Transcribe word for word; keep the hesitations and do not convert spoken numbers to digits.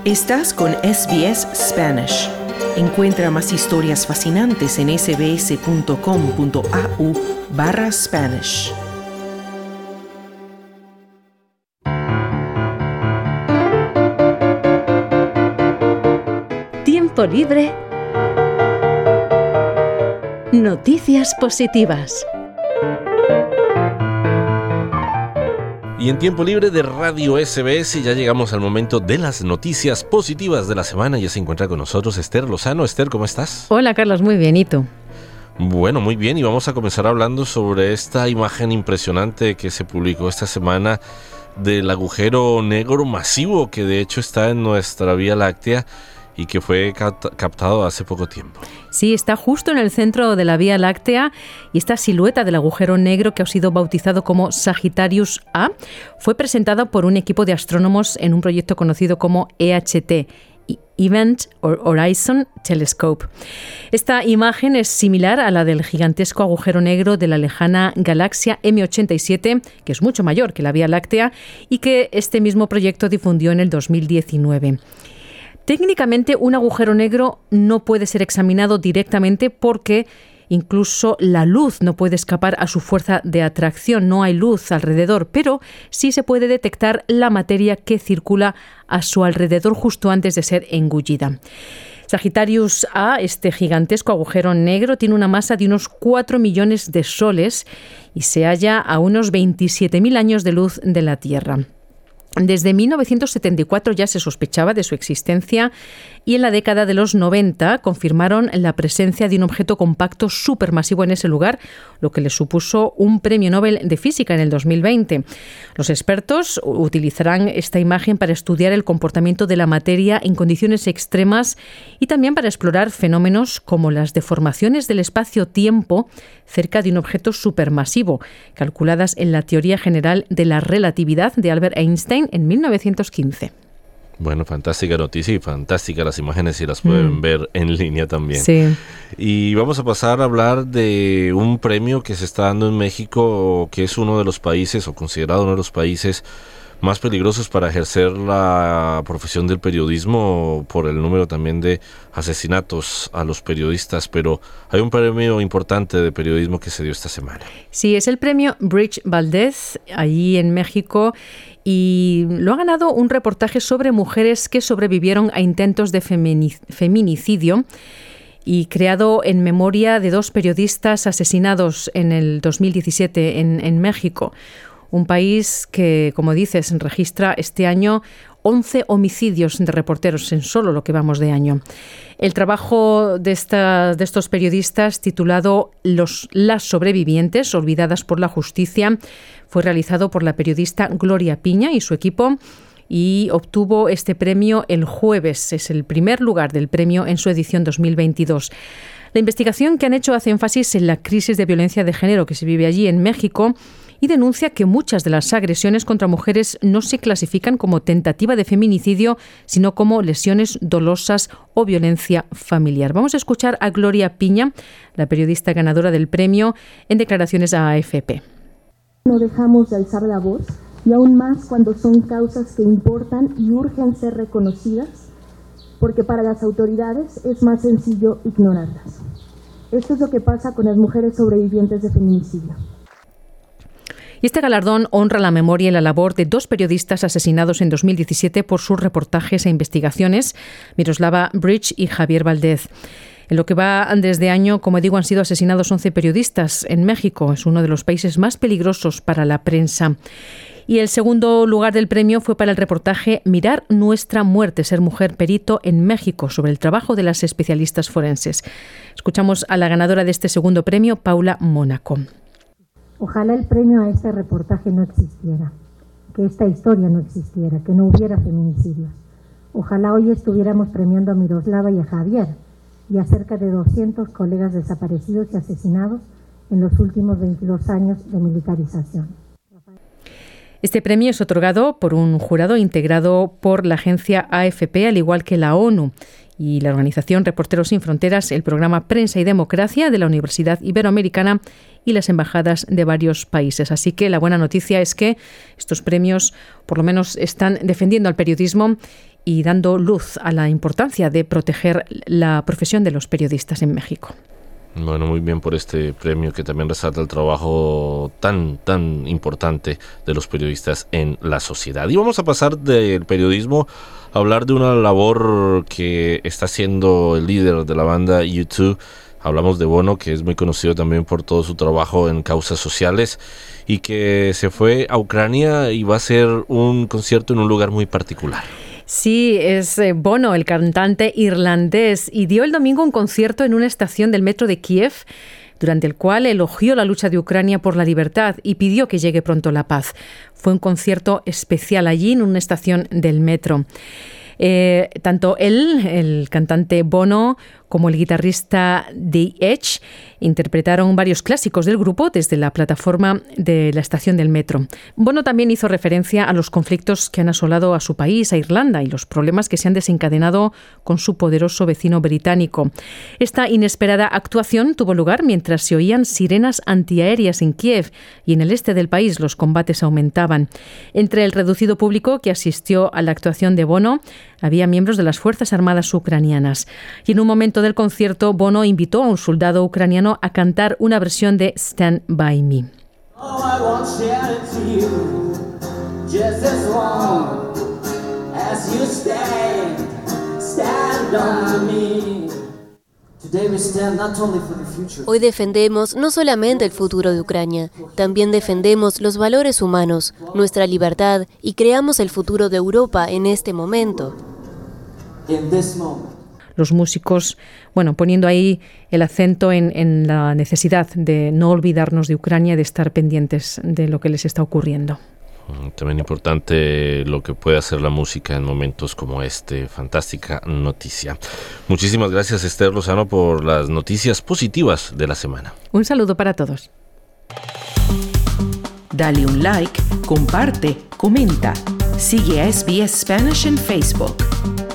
Estás con S B S Spanish. Encuentra más historias fascinantes en sbs.com.au barra Spanish. Tiempo libre. Noticias positivas. Y en Tiempo Libre de Radio S B S ya llegamos al momento de las noticias positivas de la semana. Ya se encuentra con nosotros Esther Lozano. Esther, ¿cómo estás? Hola, Carlos, muy bien. ¿Y tú? Bueno, muy bien. Y vamos a comenzar hablando sobre esta imagen impresionante que se publicó esta semana del agujero negro masivo que de hecho está en nuestra Vía Láctea y que fue captado hace poco tiempo. Sí, está justo en el centro de la Vía Láctea y esta silueta del agujero negro, que ha sido bautizado como Sagittarius A, fue presentada por un equipo de astrónomos en un proyecto conocido como E H T, Event Horizon Telescope. Esta imagen es similar a la del gigantesco agujero negro de la lejana galaxia M ochenta y siete, que es mucho mayor que la Vía Láctea y que este mismo proyecto difundió en el dos mil diecinueve. Técnicamente, un agujero negro no puede ser examinado directamente porque incluso la luz no puede escapar a su fuerza de atracción, no hay luz alrededor, pero sí se puede detectar la materia que circula a su alrededor justo antes de ser engullida. Sagittarius A, este gigantesco agujero negro, tiene una masa de unos cuatro millones de soles y se halla a unos veintisiete mil años de luz de la Tierra. Desde mil novecientos setenta y cuatro ya se sospechaba de su existencia y en la década de los noventa confirmaron la presencia de un objeto compacto supermasivo en ese lugar, lo que le supuso un premio Nobel de Física en el dos mil veinte. Los expertos utilizarán esta imagen para estudiar el comportamiento de la materia en condiciones extremas y también para explorar fenómenos como las deformaciones del espacio-tiempo cerca de un objeto supermasivo, calculadas en la teoría general de la relatividad de Albert Einstein en mil novecientos quince. Bueno, fantástica noticia y fantásticas las imágenes, si las pueden mm. ver en línea también. Sí. Y vamos a pasar a hablar de un premio que se está dando en México, que es uno de los países, o considerado uno de los países más peligrosos para ejercer la profesión del periodismo por el número también de asesinatos a los periodistas, pero hay un premio importante de periodismo que se dio esta semana. Sí, es el premio Bridge Valdez, allí en México, y lo ha ganado un reportaje sobre mujeres que sobrevivieron a intentos de feminic- feminicidio y creado en memoria de dos periodistas asesinados en el dos mil diecisiete en, en México. Un país que, como dices, registra este año once homicidios de reporteros en solo lo que vamos de año. El trabajo de, esta, de estos periodistas, titulado Los, Las sobrevivientes, olvidadas por la justicia, fue realizado por la periodista Gloria Piña y su equipo y obtuvo este premio el jueves. Es el primer lugar del premio en su edición dos mil veintidós. La investigación que han hecho hace énfasis en la crisis de violencia de género que se vive allí en México y denuncia que muchas de las agresiones contra mujeres no se clasifican como tentativa de feminicidio, sino como lesiones dolosas o violencia familiar. Vamos a escuchar a Gloria Piña, la periodista ganadora del premio, en declaraciones a A F P. No dejamos de alzar la voz, y aún más cuando son causas que importan y urgen ser reconocidas, porque para las autoridades es más sencillo ignorarlas. Esto es lo que pasa con las mujeres sobrevivientes de feminicidio. Y este galardón honra la memoria y la labor de dos periodistas asesinados en dos mil diecisiete por sus reportajes e investigaciones, Miroslava Bridge y Javier Valdez. En lo que va desde año, como digo, han sido asesinados once periodistas en México. Es uno de los países más peligrosos para la prensa. Y el segundo lugar del premio fue para el reportaje Mirar nuestra muerte, ser mujer perito en México, sobre el trabajo de las especialistas forenses. Escuchamos a la ganadora de este segundo premio, Paula Mónaco. Ojalá el premio a este reportaje no existiera, que esta historia no existiera, que no hubiera feminicidios. Ojalá hoy estuviéramos premiando a Miroslava y a Javier y a cerca de doscientos colegas desaparecidos y asesinados en los últimos veintidós años de militarización. Este premio es otorgado por un jurado integrado por la agencia A F P, al igual que la ONU, y la organización Reporteros Sin Fronteras, el programa Prensa y Democracia de la Universidad Iberoamericana y las embajadas de varios países. Así que la buena noticia es que estos premios por lo menos están defendiendo al periodismo y dando luz a la importancia de proteger la profesión de los periodistas en México. Bueno, muy bien por este premio que también resalta el trabajo tan, tan importante de los periodistas en la sociedad. Y vamos a pasar del periodismo a hablar de una labor que está haciendo el líder de la banda U dos. Hablamos de Bono, que es muy conocido también por todo su trabajo en causas sociales y que se fue a Ucrania y va a hacer un concierto en un lugar muy particular. Sí, es Bono, el cantante irlandés, y dio el domingo un concierto en una estación del metro de Kiev, durante el cual elogió la lucha de Ucrania por la libertad y pidió que llegue pronto la paz. Fue un concierto especial allí en una estación del metro. Eh, tanto él, el cantante Bono, como el guitarrista The Edge interpretaron varios clásicos del grupo desde la plataforma de la estación del metro. Bono también hizo referencia a los conflictos que han asolado a su país, a Irlanda, y los problemas que se han desencadenado con su poderoso vecino británico. Esta inesperada actuación tuvo lugar mientras se oían sirenas antiaéreas en Kiev y en el este del país los combates aumentaban. Entre el reducido público que asistió a la actuación de Bono había miembros de las Fuerzas Armadas ucranianas. Y en un momento del concierto, Bono invitó a un soldado ucraniano a cantar una versión de Stand By Me. Oh, I won't share it to you, just as long as you stand, stand by me. Hoy defendemos no solamente el futuro de Ucrania, también defendemos los valores humanos, nuestra libertad y creamos el futuro de Europa en este momento. Los músicos, bueno, poniendo ahí el acento en, en la necesidad de no olvidarnos de Ucrania, de estar pendientes de lo que les está ocurriendo. También importante lo que puede hacer la música en momentos como este. Fantástica noticia. Muchísimas gracias, Esther Lozano, por las noticias positivas de la semana. Un saludo para todos. Dale un like, comparte, comenta. Sigue a S B S Spanish en Facebook.